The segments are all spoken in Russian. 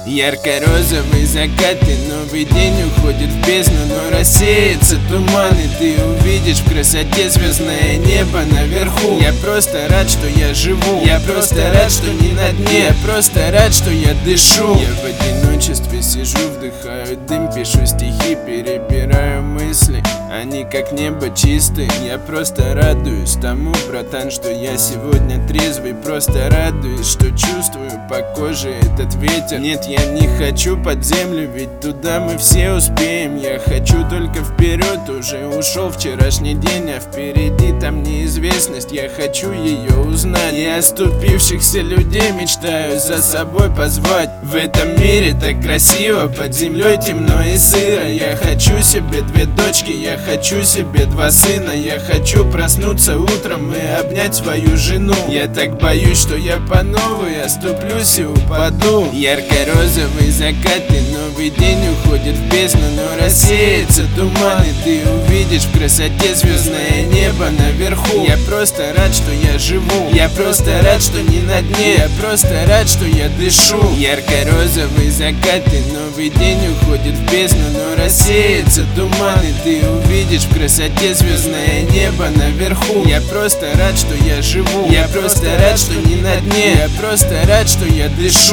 Ярко-розовые закаты, новый день уходит в бездну, но рассеется туман, и ты увидишь в красоте звездное небо наверху. Я просто рад, что я живу, я просто рад, что не на дне, я просто рад, что я дышу. Я в одиночестве сижу, вдыхаю дым, пишу стихи, перебираю мысли, они как небо чистые. Я просто радуюсь тому, братан, что я сегодня трезвый, просто радуюсь, что чувствую по коже этот ветер. Нет, я не хочу под землю, ведь туда мы все успеем. Я хочу только вперед, уже ушел вчерашний день, а впереди там неизвестность. Я хочу ее узнать, и оступившихся людей мечтаю за собой позвать. В этом мире так красиво, под землей темно и сыро. Я хочу себе 2 дочки, я хочу себе 2 сына. Я хочу проснуться утром и обнять свою жену. Я так боюсь, что я по новой оступлюсь и упаду. Ярко-розовые закаты, новый день уходит в бездну, но рассеется туман, и ты увидишь в красоте звездное небо наверху. Я просто рад, что я живу, я просто рад, что не на дне, я просто рад, что я дышу. Ярко-розовые закаты, новый день уходит в бездну, но рассеется туман, и ты увидишь в красоте звездное небо наверху. Я просто рад, что я живу, я просто рад, что не на дне, я просто рад, что я дышу.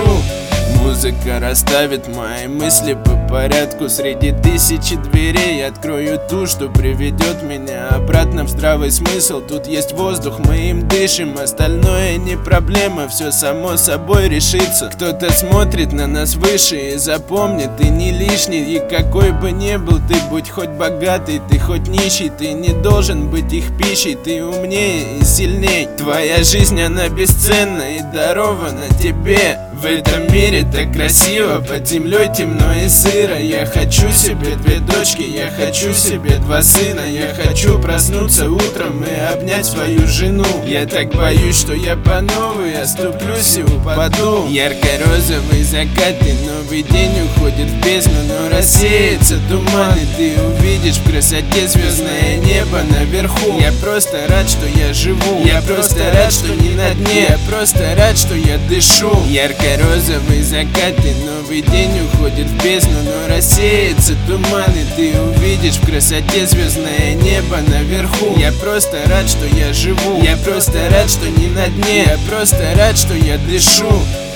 Музыка расставит мои мысли по порядку. Среди тысячи дверей открою ту, что приведет меня обратно в здравый смысл. Тут есть воздух, мы им дышим, остальное не проблема, все само собой решится. Кто-то смотрит на нас выше и запомнит, ты не лишний. И какой бы ни был ты, будь хоть богатый, ты хоть нищий, ты не должен быть их пищей. Ты умнее и сильней, твоя жизнь она бесценна и дарована тебе. В этом мире так красиво, под землей темно и сыро. Я хочу себе 2 дочки, я хочу себе 2 сына. Я хочу проснуться утром и обнять свою жену. Я так боюсь, что я по новой оступлюсь и упаду. Ярко-розовые закаты, новый день уходит в бездну, но рассеется туман, и ты увидишь в красоте звездное небо наверху. Я просто рад, что я живу, я просто рад, что не на дне, я просто рад, что я дышу. Ярко-розовые закаты, новый день уходит в бездну, но рассеется туман, и ты увидишь в красоте звездное небо наверху. Я просто рад, что я живу, я просто рад, что не на дне, я просто рад, что я дышу.